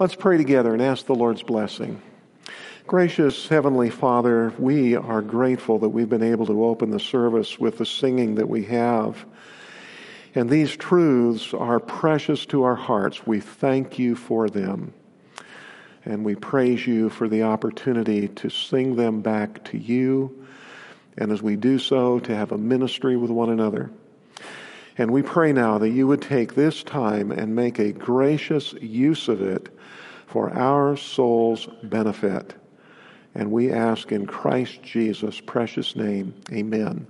Let's pray together and ask the Lord's blessing. Gracious Heavenly Father, we are grateful that we've been able to open the service with the singing that we have. And these truths are precious to our hearts. We thank you for them. And we praise you for the opportunity to sing them back to you. And as we do so, to have a ministry with one another. And we pray now that you would take this time and make a gracious use of it for our soul's benefit. And we ask in Christ Jesus' precious name, amen.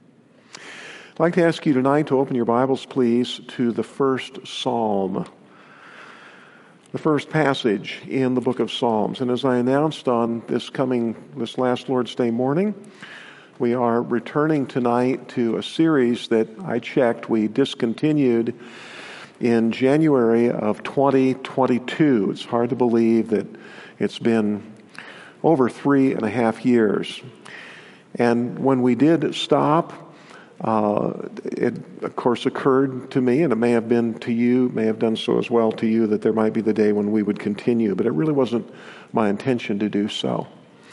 I'd like to ask you tonight to open your Bibles, please, to the first Psalm, the first passage in the book of Psalms. And as I announced on this last Lord's Day morning, we are returning tonight to a series that I checked we discontinued in January of 2022. It's hard to believe that it's been over 3.5 years. And when we did stop, it of course occurred to me, and it may have been to you, may have done so as well to you, that there might be the day when we would continue. But it really wasn't my intention to do so.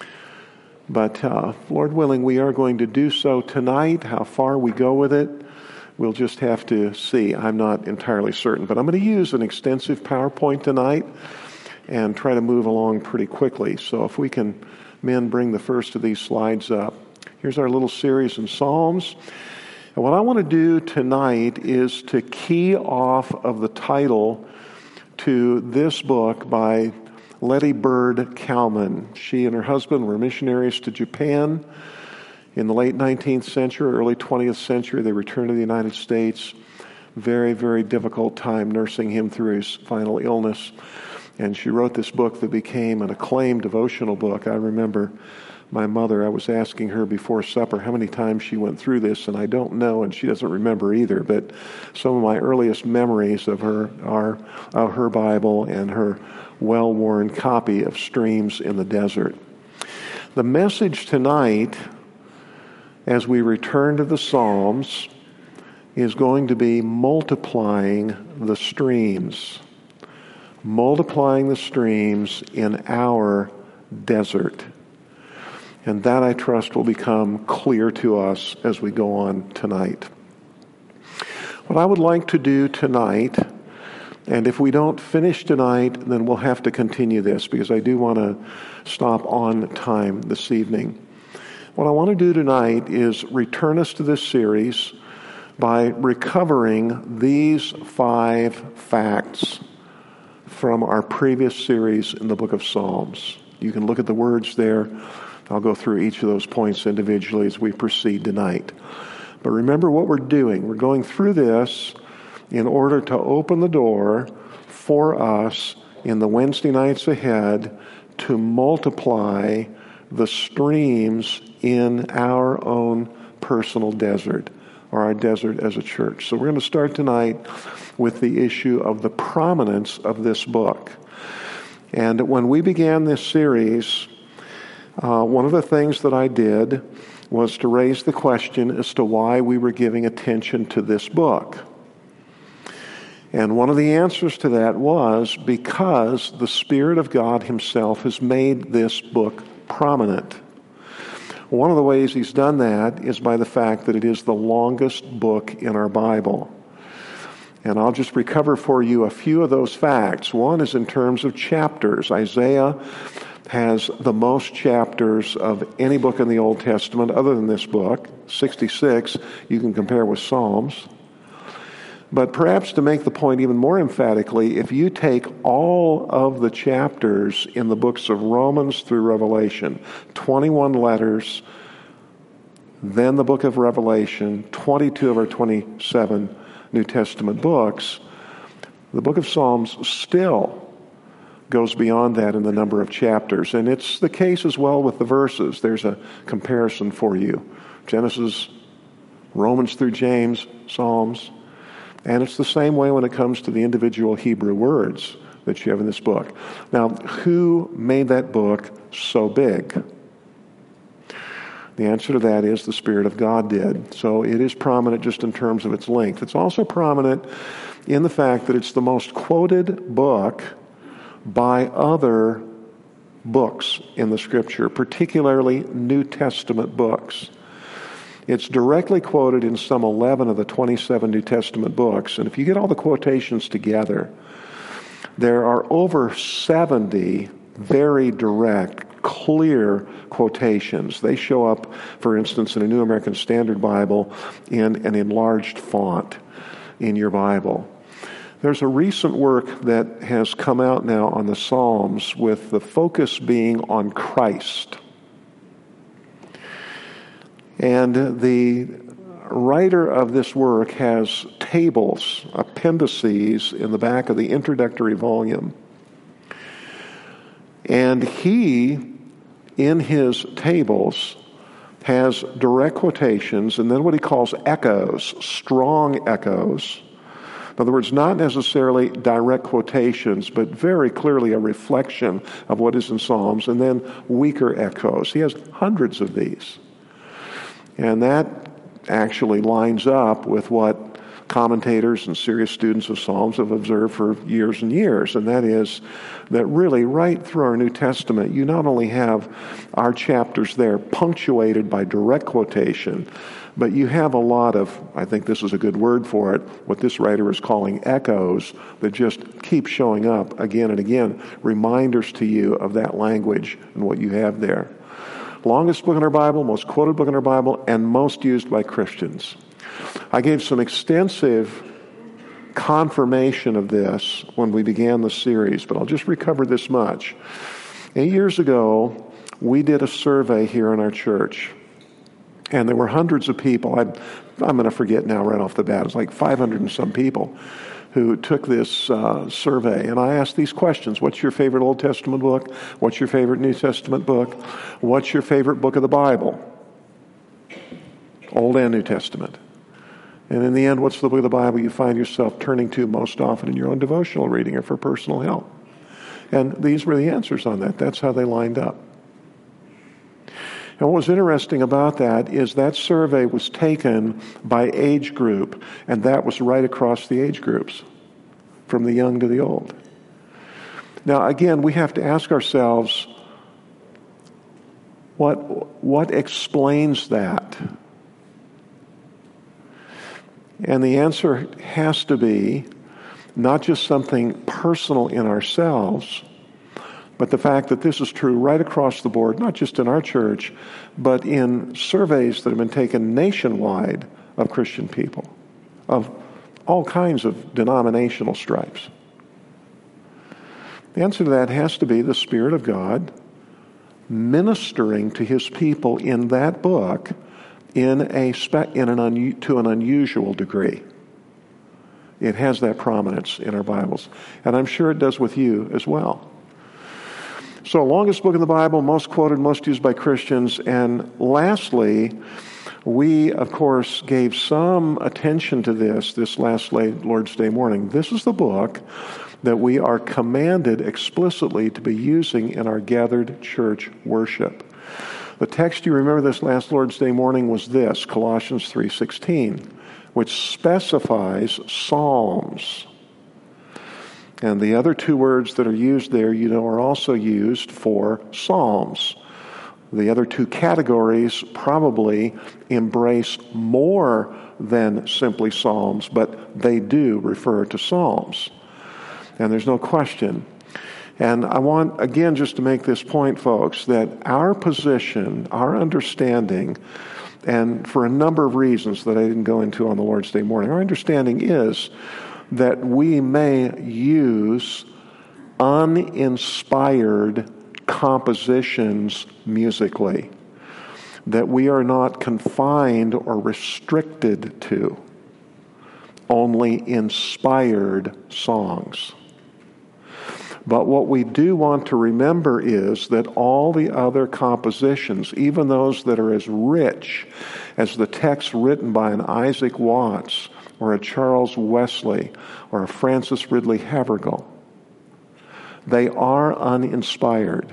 But Lord willing, we are going to do so tonight. How far we go with it, we'll just have to see. I'm not entirely certain. But I'm going to use an extensive PowerPoint tonight and try to move along pretty quickly. So if we can, men, bring the first of these slides up. Here's our little series in Psalms. And what I want to do tonight is to key off of the title to this book by Letty Bird Kalman. She and her husband were missionaries to Japan in the late 19th century, early 20th century. They returned to the United States. Very, very difficult time nursing him through his final illness. And she wrote this book that became an acclaimed devotional book. I remember my mother, I was asking her before supper how many times she went through this, and I don't know, and she doesn't remember either. But some of my earliest memories of her are of her Bible and her well-worn copy of Streams in the Desert. The message tonight, as we return to the Psalms, is going to be multiplying the streams. Multiplying the streams in our desert. And that, I trust, will become clear to us as we go on tonight. What I would like to do tonight, and if we don't finish tonight, then we'll have to continue this because I do want to stop on time this evening. What I want to do tonight is return us to this series by recovering these 5 facts from our previous series in the book of Psalms. You can look at the words there. I'll go through each of those points individually as we proceed tonight. But remember what we're doing. We're going through this in order to open the door for us in the Wednesday nights ahead to multiply the streams in our own personal desert, or our desert as a church. So we're going to start tonight with the issue of the prominence of this book. And when we began this series, one of the things that I did was to raise the question as to why we were giving attention to this book. And one of the answers to that was because the Spirit of God Himself has made this book prominent. One of the ways He's done that is by the fact that it is the longest book in our Bible. And I'll just recover for you a few of those facts. One is in terms of chapters. Isaiah has the most chapters of any book in the Old Testament other than this book, 66. You can compare with Psalms. But perhaps to make the point even more emphatically, if you take all of the chapters in the books of Romans through Revelation, 21 letters, then the book of Revelation, 22 of our 27 New Testament books, the book of Psalms still goes beyond that in the number of chapters. And it's the case as well with the verses. There's a comparison for you. Genesis, Romans through James, Psalms. And it's the same way when it comes to the individual Hebrew words that you have in this book. Now, who made that book so big? The answer to that is the Spirit of God did. So it is prominent just in terms of its length. It's also prominent in the fact that it's the most quoted book by other books in the Scripture, particularly New Testament books. It's directly quoted in some 11 of the 27 New Testament books, and if you get all the quotations together, there are over 70 very direct, clear quotations. They show up, for instance, in a New American Standard Bible in an enlarged font in your Bible. There's a recent work that has come out now on the Psalms with the focus being on Christ. And the writer of this work has tables, appendices in the back of the introductory volume. And he, in his tables, has direct quotations and then what he calls echoes, strong echoes. In other words, not necessarily direct quotations, but very clearly a reflection of what is in Psalms, and then weaker echoes. He has hundreds of these. And that actually lines up with what commentators and serious students of Psalms have observed for years and years, and that is that really right through our New Testament, you not only have our chapters there punctuated by direct quotation, but you have a lot of, I think this is a good word for it, what this writer is calling echoes that just keep showing up again and again, reminders to you of that language and what you have there. Longest book in our Bible, most quoted book in our Bible, and most used by Christians. I gave some extensive confirmation of this when we began the series, but I'll just recover this much. 8 years ago, we did a survey here in our church, and there were hundreds of people. I'm going to forget now right off the bat. It was like 500 and some people who took this survey. And I asked these questions. What's your favorite Old Testament book? What's your favorite New Testament book? What's your favorite book of the Bible? Old and New Testament. And in the end, what's the book of the Bible you find yourself turning to most often in your own devotional reading or for personal help? And these were the answers on that. That's how they lined up. And what was interesting about that is that survey was taken by age group, and that was right across the age groups, from the young to the old. Now, again, we have to ask ourselves, what explains that? And the answer has to be not just something personal in ourselves, but the fact that this is true right across the board, not just in our church, but in surveys that have been taken nationwide of Christian people, of all kinds of denominational stripes. The answer to that has to be the Spirit of God ministering to His people in that book to an unusual degree. It has that prominence in our Bibles, and I'm sure it does with you as well. So, longest book in the Bible, most quoted, most used by Christians. And lastly, we, of course, gave some attention to this last Lord's Day morning. This is the book that we are commanded explicitly to be using in our gathered church worship. The text you remember this last Lord's Day morning was this, Colossians 3:16, which specifies Psalms. And the other two words that are used there, are also used for Psalms. The other two categories probably embrace more than simply Psalms, but they do refer to Psalms. And there's no question. And I want, again, just to make this point, folks, that our position, our understanding, and for a number of reasons that I didn't go into on the Lord's Day morning, our understanding is that we may use uninspired compositions musically, that we are not confined or restricted to only inspired songs. But what we do want to remember is that all the other compositions, even those that are as rich as the text written by an Isaac Watts or a Charles Wesley or a Francis Ridley Havergal, they are uninspired.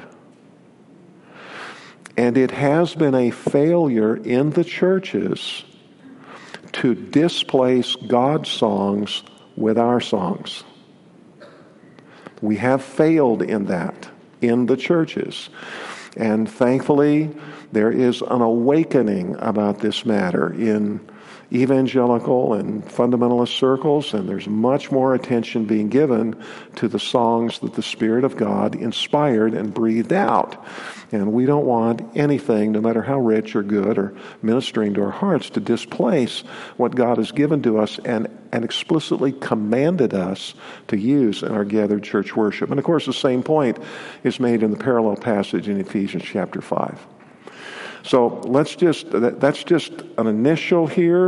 And it has been a failure in the churches to displace God's songs with our songs. We have failed in that in the churches. And thankfully, there is an awakening about this matter in evangelical and fundamentalist circles, and there's much more attention being given to the songs that the Spirit of God inspired and breathed out. And we don't want anything, no matter how rich or good or ministering to our hearts, to displace what God has given to us and explicitly commanded us to use in our gathered church worship. And of course, the same point is made in the parallel passage in Ephesians chapter 5. So that's just an initial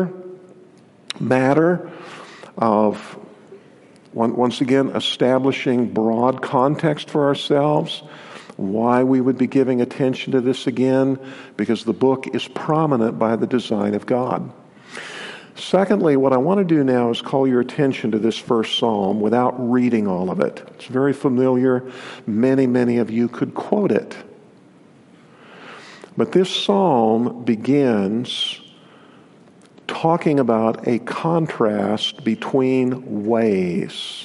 matter of, once again, establishing broad context for ourselves, why we would be giving attention to this again, because the book is prominent by the design of God. Secondly, what I want to do now is call your attention to this first psalm without reading all of it. It's very familiar. Many of you could quote it. But this psalm begins talking about a contrast between ways.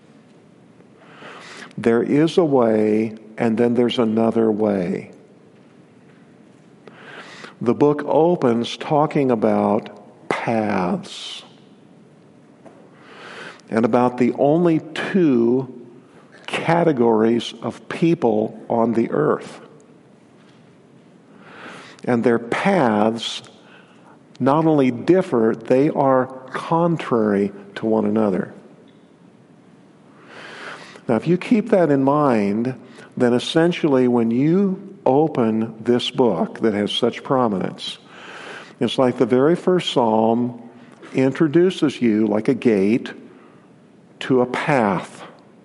There is a way, and then there's another way. The book opens talking about paths and about the only two categories of people on the earth. And their paths not only differ, they are contrary to one another. Now, if you keep that in mind, then essentially when you open this book that has such prominence, it's like the very first psalm introduces you, like a gate, to a path.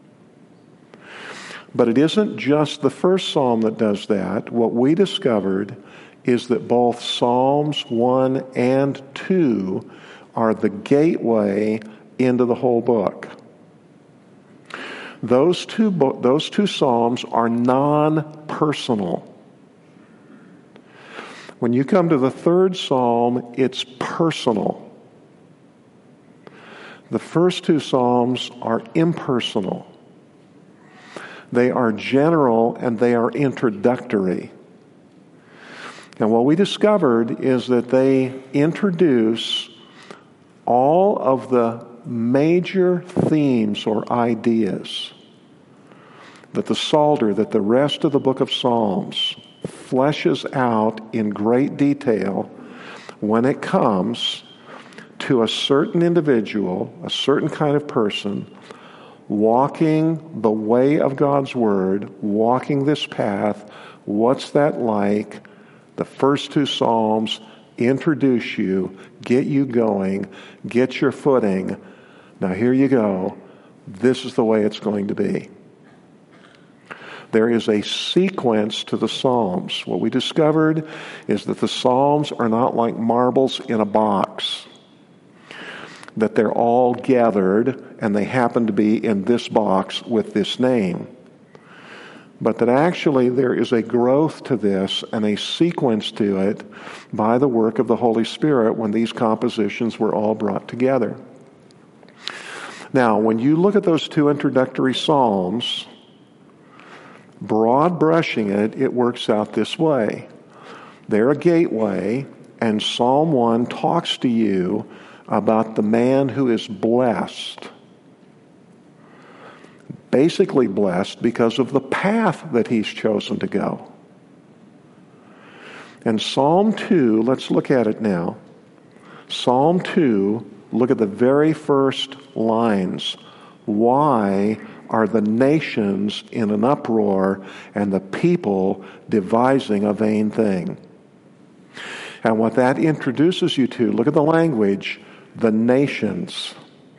But it isn't just the first psalm that does that. What we discovered is that both Psalms 1 and 2 are the gateway into the whole book. Those two psalms are non-personal. When you come to the third psalm, it's personal. The first two psalms are impersonal. They are general and they are introductory. And what we discovered is that they introduce all of the major themes or ideas that the Psalter, that the rest of the book of Psalms fleshes out in great detail when it comes to a certain individual, a certain kind of person, walking the way of God's Word, walking this path. What's that like? The first two Psalms introduce you, get you going, get your footing. Now here you go. This is the way it's going to be. There is a sequence to the Psalms. What we discovered is that the Psalms are not like marbles in a box, that they're all gathered and they happen to be in this box with this name. But that actually there is a growth to this and a sequence to it by the work of the Holy Spirit when these compositions were all brought together. Now, when you look at those two introductory psalms, broad brushing it, it works out this way. They're a gateway, and Psalm 1 talks to you about the man who is blessed. Basically blessed because of the path that he's chosen to go. And Psalm 2, let's look at it now. Psalm 2, look at the very first lines. Why are the nations in an uproar and the people devising a vain thing? And what that introduces you to, look at the language, the nations.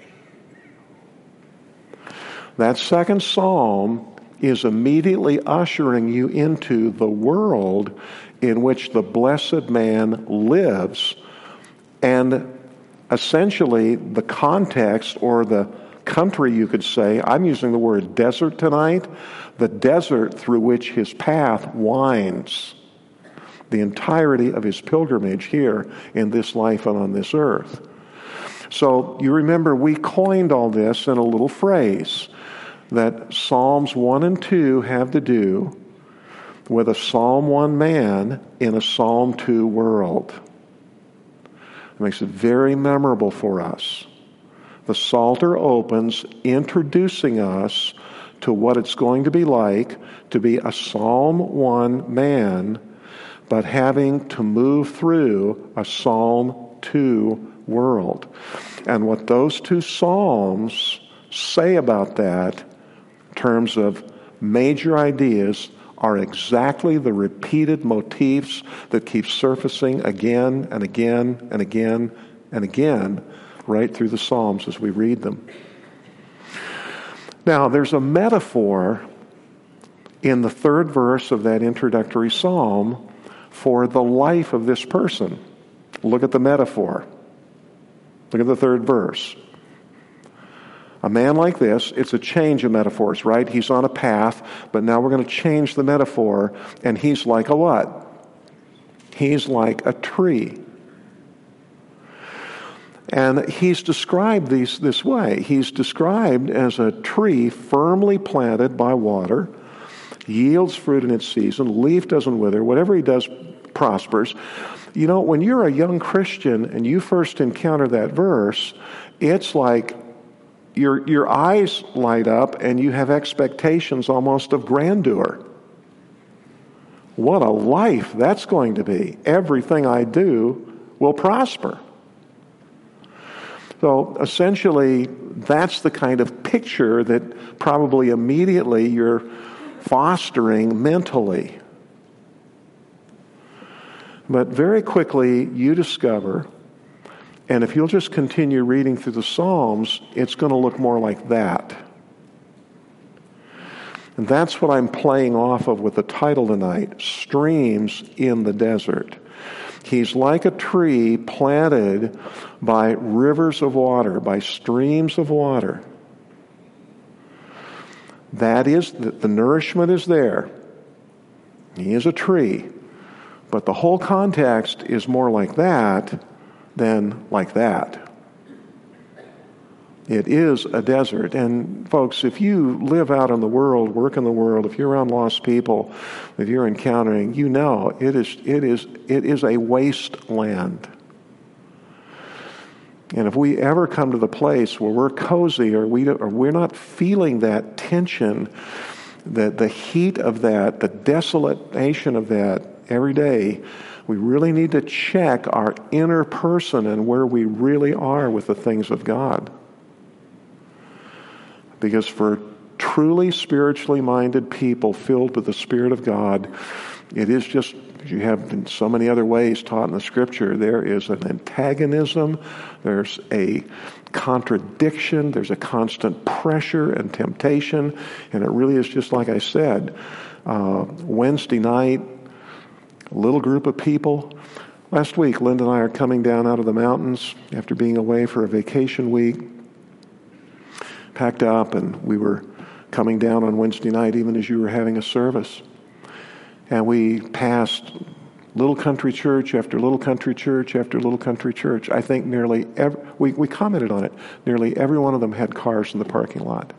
That second psalm is immediately ushering you into the world in which the blessed man lives. And essentially, the context or the country, you could say, I'm using the word desert tonight, the desert through which his path winds, the entirety of his pilgrimage here in this life and on this earth. So you remember we coined all this in a little phrase. that Psalms 1 and 2 have to do with a Psalm 1 man in a Psalm 2 world. It makes it very memorable for us. The Psalter opens introducing us to what it's going to be like to be a Psalm 1 man, but having to move through a Psalm 2 world. And what those two Psalms say about that, in terms of major ideas, are exactly the repeated motifs that keep surfacing again and again and again and again right through the Psalms as we read them. Now, there's a metaphor in the third verse of that introductory psalm for the life of this person. Look at the metaphor. Look at the third verse. A man like this, it's a change of metaphors, right? He's on a path, but now we're going to change the metaphor, and he's like a what? He's like a tree. And he's described this way. He's described as a tree firmly planted by water, yields fruit in its season, leaf doesn't wither, whatever he does prospers. You know, when you're a young Christian and you first encounter that verse, it's like your eyes light up and you have expectations almost of grandeur. What a life that's going to be. Everything I do will prosper. So essentially, that's the kind of picture that probably immediately you're fostering mentally. But very quickly you discover, and if you'll just continue reading through the Psalms, it's going to look more like that. And that's what I'm playing off of with the title tonight, Streams in the Desert. He's like a tree planted by rivers of water, by streams of water. That is, the nourishment is there. He is a tree. But the whole context is more like that than like that. It is a desert. And folks, if you live out in the world, work in the world, if you're around lost people, if you're encountering, you know it is a wasteland. And if we ever come to the place where we're cozy or we're not feeling that tension, the heat of that, the desolation of that every day, we really need to check our inner person and where we really are with the things of God. Because for truly spiritually minded people filled with the Spirit of God, it is just, as you have in so many other ways taught in the Scripture, there is an antagonism, there's a contradiction, there's a constant pressure and temptation, and it really is just like I said, Wednesday night, a little group of people. Last week, Linda and I are coming down out of the mountains after being away for a vacation week. Packed up, and we were coming down on Wednesday night even as you were having a service. And we passed little country church after little country church after little country church. I think we commented on it. Nearly every one of them had cars in the parking lot.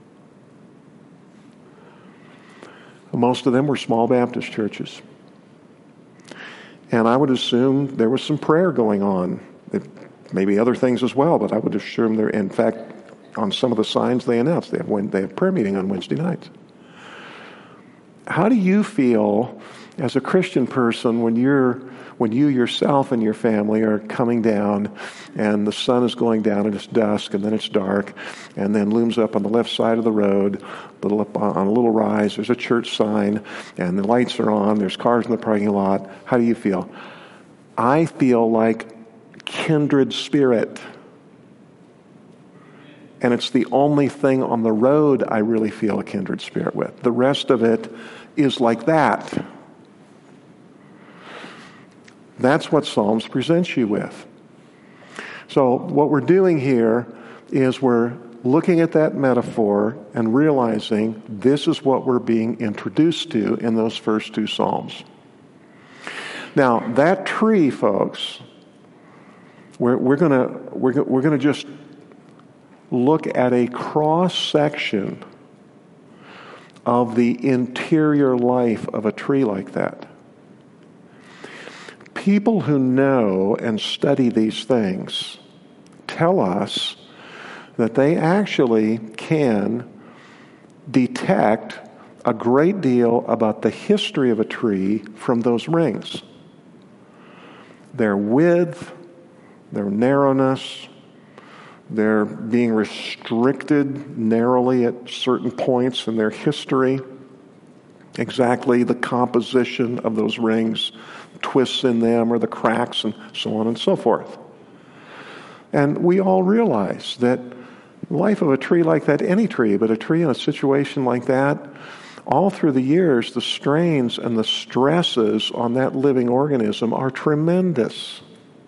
Most of them were small Baptist churches. And I would assume there was some prayer going on. Maybe other things as well, but I would assume there, in fact, on some of the signs they announced, they have prayer meeting on Wednesday nights. How do you feel as a Christian person when you yourself and your family are coming down and the sun is going down and it's dusk and then it's dark and then looms up on the left side of the road, on a little rise, there's a church sign and the lights are on, there's cars in the parking lot. How do you feel? I feel like kindred spirit. And it's the only thing on the road I really feel a kindred spirit with. The rest of it is like that. That's what Psalms presents you with. So what we're doing here is we're looking at that metaphor and realizing this is what we're being introduced to in those first two Psalms. Now, that tree, folks, we're gonna just look at a cross section of the interior life of a tree like that. People who know and study these things tell us that they actually can detect a great deal about the history of a tree from those rings. Their width, their narrowness, their being restricted narrowly at certain points in their history, exactly the composition of those rings, twists in them or the cracks and so on and so forth. And we all realize that the life of a tree like that, any tree, but a tree in a situation like that, all through the years, the strains and the stresses on that living organism are tremendous.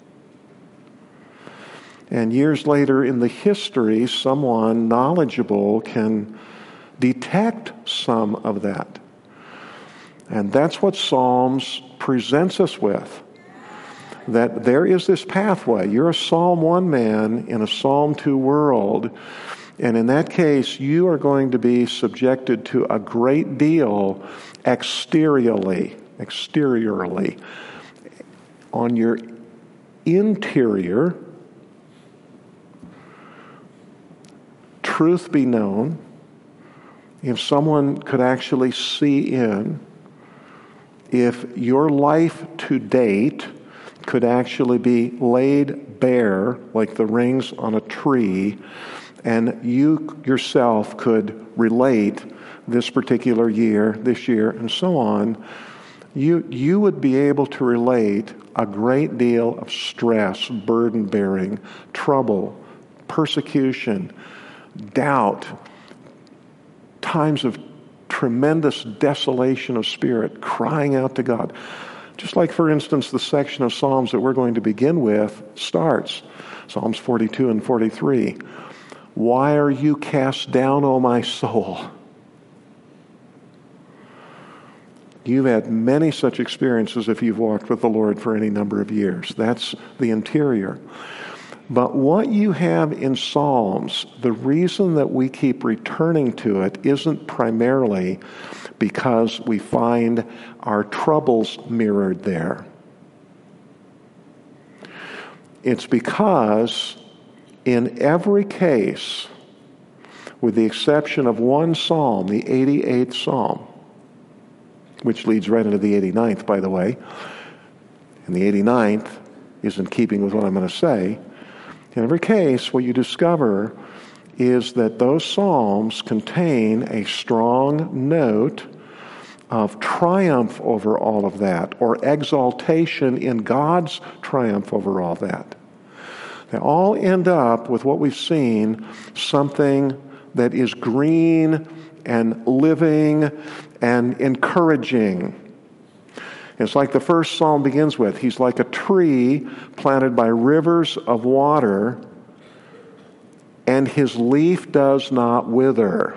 And years later in the history, someone knowledgeable can detect some of that. And that's what Psalms presents us with. That there is this pathway. You're a Psalm 1 man in a Psalm 2 world. And in that case, you are going to be subjected to a great deal exteriorly. On your interior, truth be known, if someone could actually see in, if your life to date could actually be laid bare like the rings on a tree, and you yourself could relate this particular year, this year, and so on, you would be able to relate a great deal of stress, burden-bearing, trouble, persecution, doubt, times of tremendous desolation of spirit, crying out to God. Just like, for instance, the section of Psalms that we're going to begin with starts, Psalms 42 and 43. Why are you cast down, O my soul? You've had many such experiences if you've walked with the Lord for any number of years. That's the interior. But what you have in Psalms, the reason that we keep returning to it isn't primarily because we find our troubles mirrored there. It's because in every case, with the exception of one psalm, the 88th Psalm, which leads right into the 89th, by the way, and the 89th is in keeping with what I'm going to say. In every case, what you discover is that those psalms contain a strong note of triumph over all of that, or exaltation in God's triumph over all that. They all end up with what we've seen, something that is green and living and encouraging. It's like the first psalm begins with, he's like a tree planted by rivers of water, and his leaf does not wither.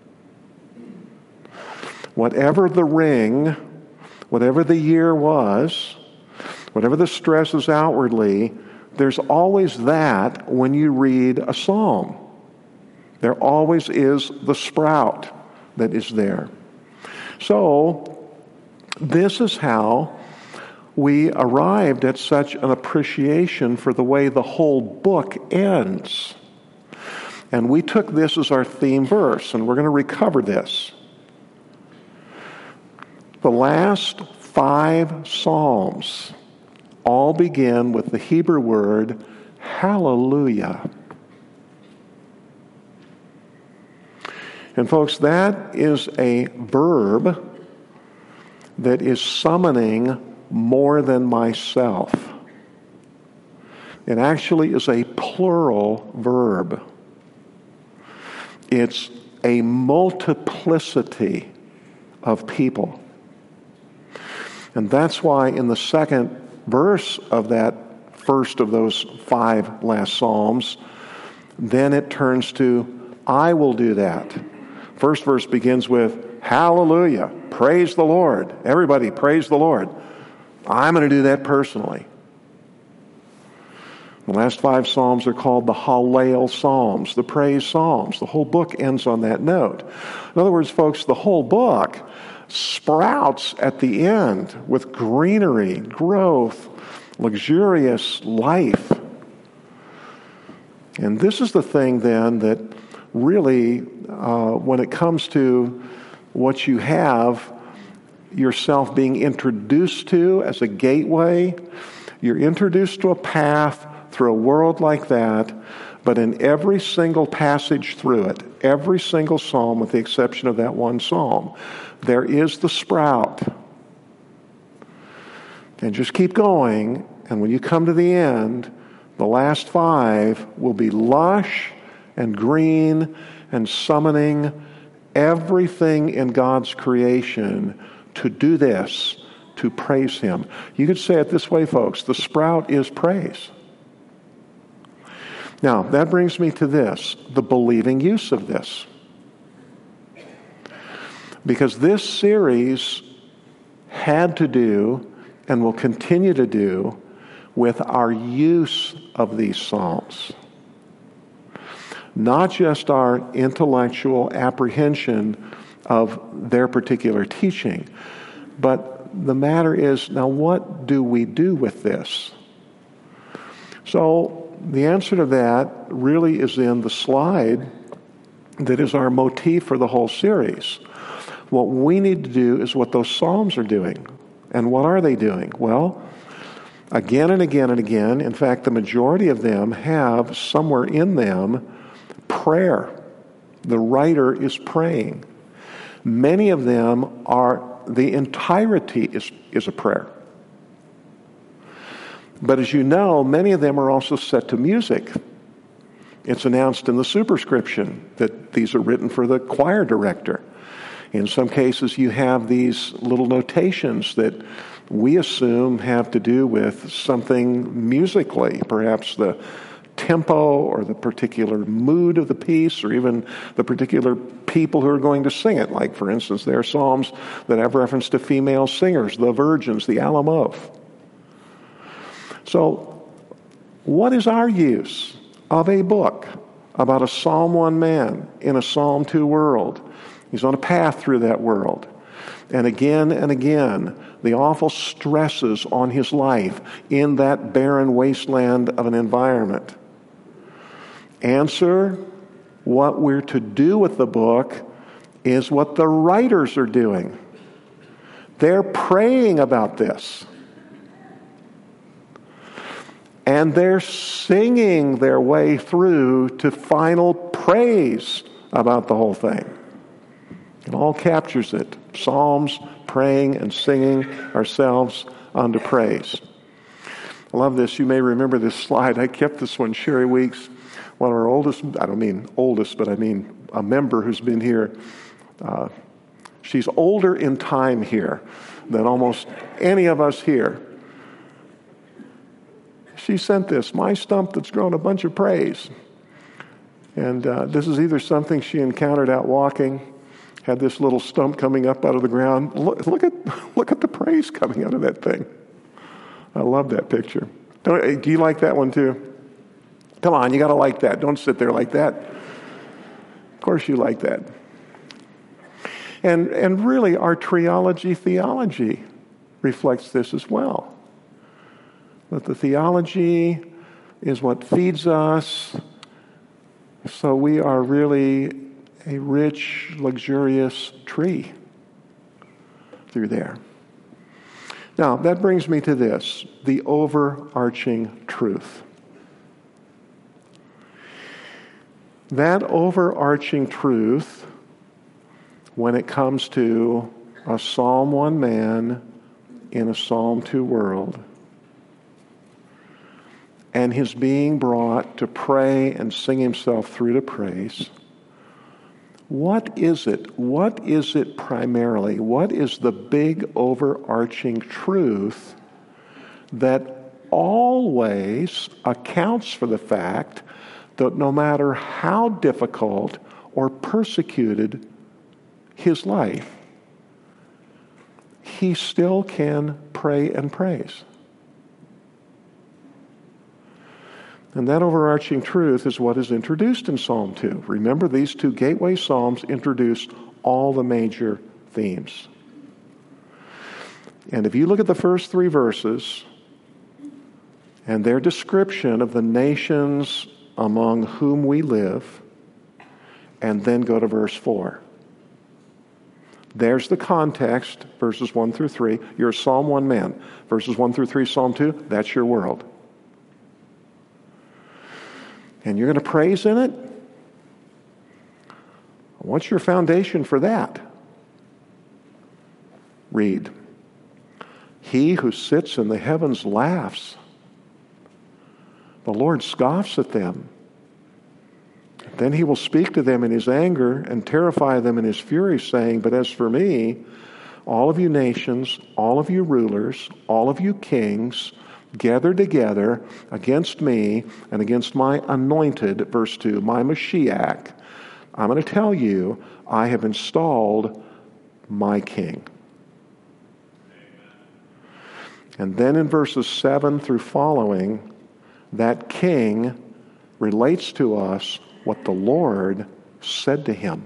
Whatever the ring, whatever the year was, whatever the stresses outwardly, there's always that when you read a psalm. There always is the sprout that is there. So, this is how we arrived at such an appreciation for the way the whole book ends. And we took this as our theme verse, and we're going to recover this. The last 5 Psalms all begin with the Hebrew word hallelujah. And folks, that is a verb that is summoning more than myself. It actually is a plural verb. It's a multiplicity of people. And that's why in the second verse of that first of those 5 last Psalms, then it turns to, I will do that. First verse begins with, hallelujah, praise the Lord. Everybody praise the Lord. I'm going to do that personally. The last 5 Psalms are called the Hallel Psalms, the praise Psalms. The whole book ends on that note. In other words, folks, the whole book sprouts at the end with greenery, growth, luxurious life. And this is the thing then that really, when it comes to what you have yourself being introduced to as a gateway, you're introduced to a path through a world like that, but in every single passage through it, every single psalm with the exception of that one psalm, there is the sprout. And just keep going, and when you come to the end, the last 5 will be lush and green and summoning everything in God's creation to do this, to praise Him. You could say it this way, folks. The sprout is praise. Now, that brings me to this, the believing use of this. Because this series had to do and will continue to do with our use of these Psalms. Not just our intellectual apprehension of their particular teaching, but the matter is, now what do we do with this? So the answer to that really is in the slide that is our motif for the whole series. What we need to do is what those Psalms are doing. And what are they doing? Well, again and again and again, in fact, the majority of them have somewhere in them prayer. The writer is praying. Many of them are, the entirety is a prayer. But as you know, many of them are also set to music. It's announced in the superscription that these are written for the choir director. In some cases, you have these little notations that we assume have to do with something musically, perhaps the tempo or the particular mood of the piece or even the particular people who are going to sing it. Like, for instance, there are psalms that have reference to female singers, the virgins, the Alamoth. So, what is our use of a book about a Psalm 1 man in a Psalm 2 world? He's on a path through that world. And again, the awful stresses on his life in that barren wasteland of an environment. Answer, what we're to do with the book is what the writers are doing. They're praying about this. And they're singing their way through to final praise about the whole thing. It all captures it. Psalms, praying and singing ourselves unto praise. I love this. You may remember this slide. I kept this one. Sherry Weeks, one of our oldest, I don't mean oldest, but I mean a member who's been here. She's older in time here than almost any of us here. She sent this, my stump that's grown a bunch of praise. And this is either something she encountered out walking, had this little stump coming up out of the ground. Look at the praise coming out of that thing. I love that picture. Do you like that one too? Come on, you got to like that. Don't sit there like that. Of course you like that. And really, our triology theology reflects this as well. That the theology is what feeds us. So we are really a rich, luxurious tree through there. Now, that brings me to this, the overarching truth. That overarching truth, when it comes to a Psalm 1 man in a Psalm 2 world, and his being brought to pray and sing himself through to praise, what is it? What is it primarily? What is the big overarching truth that always accounts for the fact that no matter how difficult or persecuted his life, he still can pray and praise? And that overarching truth is what is introduced in Psalm 2. Remember, these two gateway psalms introduced all the major themes. And if you look at the first three verses and their description of the nations among whom we live, and then go to verse 4. There's the context, verses 1 through 3. You're a Psalm 1 man. Verses 1 through 3, Psalm 2, that's your world. And you're going to praise in it? What's your foundation for that? Read. He who sits in the heavens laughs. The Lord scoffs at them. Then he will speak to them in his anger and terrify them in his fury, saying, but as for me, all of you nations, all of you rulers, all of you kings, gather together against me and against my anointed, verse 2, my Mashiach. I'm going to tell you, I have installed my king. And then in verses 7 through following, that king relates to us what the Lord said to him.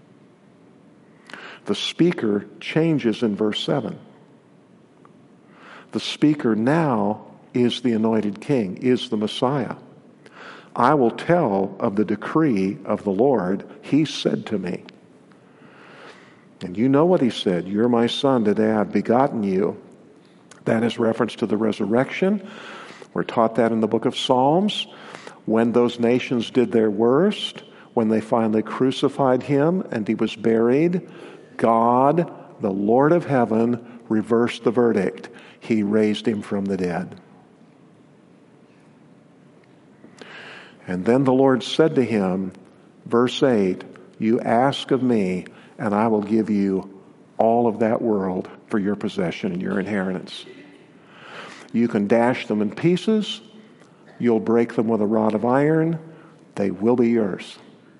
The speaker changes in verse 7. The speaker now is the anointed king, is the Messiah. I will tell of the decree of the Lord. He said to me. And you know what he said. You're my son, today I've begotten you. That is reference to the resurrection. We're taught that in the book of Psalms. When those nations did their worst, when they finally crucified him and he was buried, God, the Lord of heaven, reversed the verdict. He raised him from the dead. And then the Lord said to him, verse 8, you ask of me, and I will give you all of that world for your possession and your inheritance. You can dash them in pieces. You'll break them with a rod of iron. They will be yours.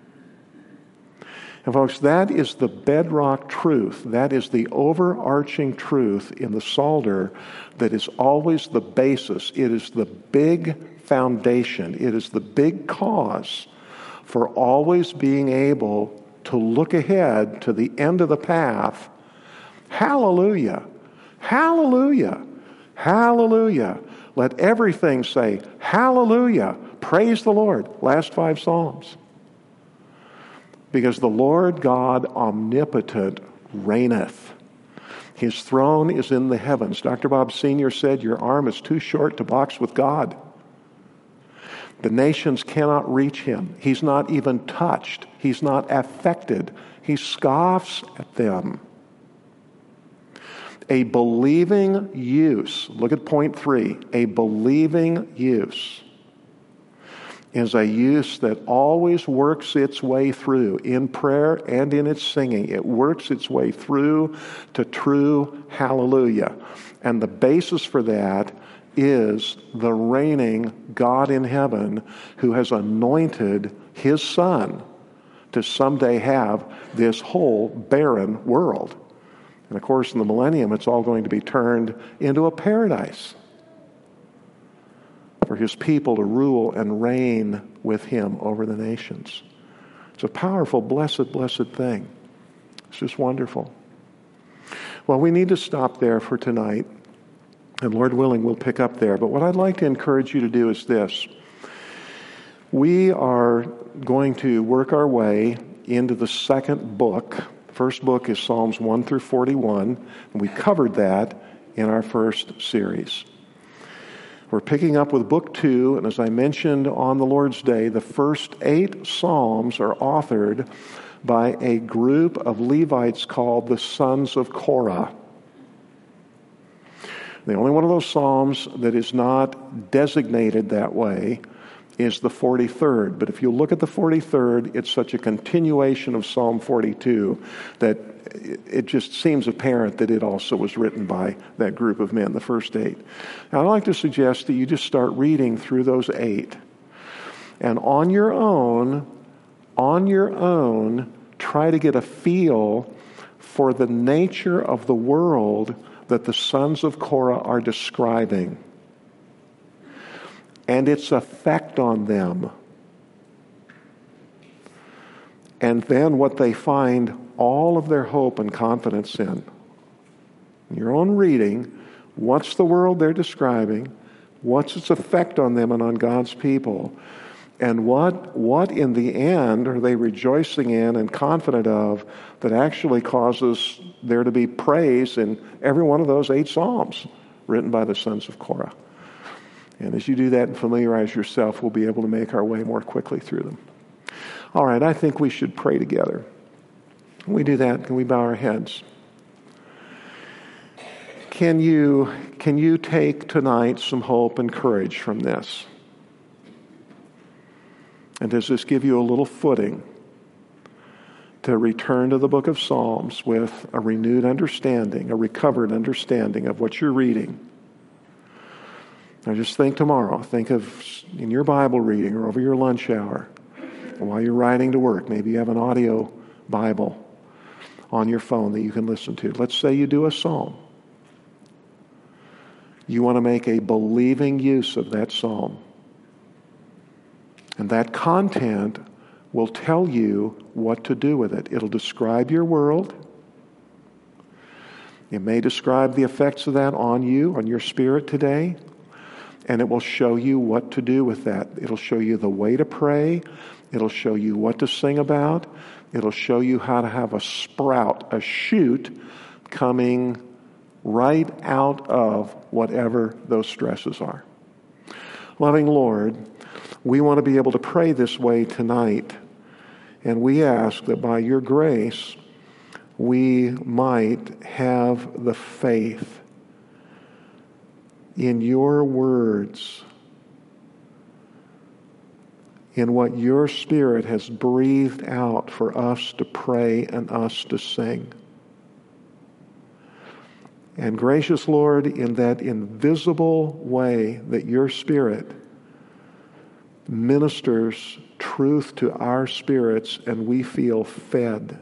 And folks, that is the bedrock truth. That is the overarching truth in the Psalter that is always the basis. It is the big foundation. It is the big cause for always being able to look ahead to the end of the path. Hallelujah! Hallelujah! Hallelujah! Let everything say, hallelujah, praise the Lord. Last 5 Psalms. Because the Lord God omnipotent reigneth. His throne is in the heavens. Dr. Bob Sr. said, your arm is too short to box with God. The nations cannot reach him. He's not even touched. He's not affected. He scoffs at them. A believing use, look at point 3, a believing use is a use that always works its way through in prayer and in its singing. It works its way through to true hallelujah. And the basis for that is the reigning God in heaven who has anointed his Son to someday have this whole barren world. And of course, in the millennium, it's all going to be turned into a paradise for his people to rule and reign with him over the nations. It's a powerful, blessed, blessed thing. It's just wonderful. Well, we need to stop there for tonight. And Lord willing, we'll pick up there. But what I'd like to encourage you to do is this. We are going to work our way into the second book. First book is Psalms 1 through 41, and we covered that in our first series. We're picking up with book 2, and as I mentioned on the Lord's Day, the first 8 Psalms are authored by a group of Levites called the sons of Korah. The only one of those Psalms that is not designated that way is the 43rd. But if you look at the 43rd, it's such a continuation of Psalm 42 that it just seems apparent that it also was written by that group of men, the first 8. Now, I'd like to suggest that you just start reading through those 8. And on your own, try to get a feel for the nature of the world that the sons of Korah are describing. and its effect on them. And then what they find all of their hope and confidence in. In your own reading, what's the world they're describing? What's its effect on them and on God's people? And what in the end are they rejoicing in and confident of that actually causes there to be praise in every one of those 8 Psalms written by the sons of Korah? And as you do that and familiarize yourself, we'll be able to make our way more quickly through them. All right, I think we should pray together. When we do that, can we bow our heads? Can you take tonight some hope and courage from this? And does this give you a little footing to return to the book of Psalms with a renewed understanding, a recovered understanding of what you're reading? Now just think tomorrow. Think of in your Bible reading or over your lunch hour, or while you're riding to work. Maybe you have an audio Bible on your phone that you can listen to. Let's say you do a psalm. You want to make a believing use of that psalm. And that content will tell you what to do with it. It'll describe your world. It may describe the effects of that on you, on your spirit today. And it will show you what to do with that. It'll show you the way to pray. It'll show you what to sing about. It'll show you how to have a sprout, a shoot coming right out of whatever those stresses are. Loving Lord, we want to be able to pray this way tonight. And we ask that by your grace, we might have the faith in your words, in what your Spirit has breathed out for us to pray and us to sing. And gracious Lord, in that invisible way that your Spirit ministers truth to our spirits and we feel fed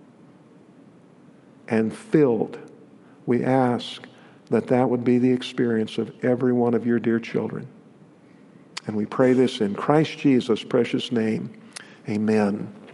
and filled, we ask that that would be the experience of every one of your dear children. And we pray this in Christ Jesus' precious name. Amen.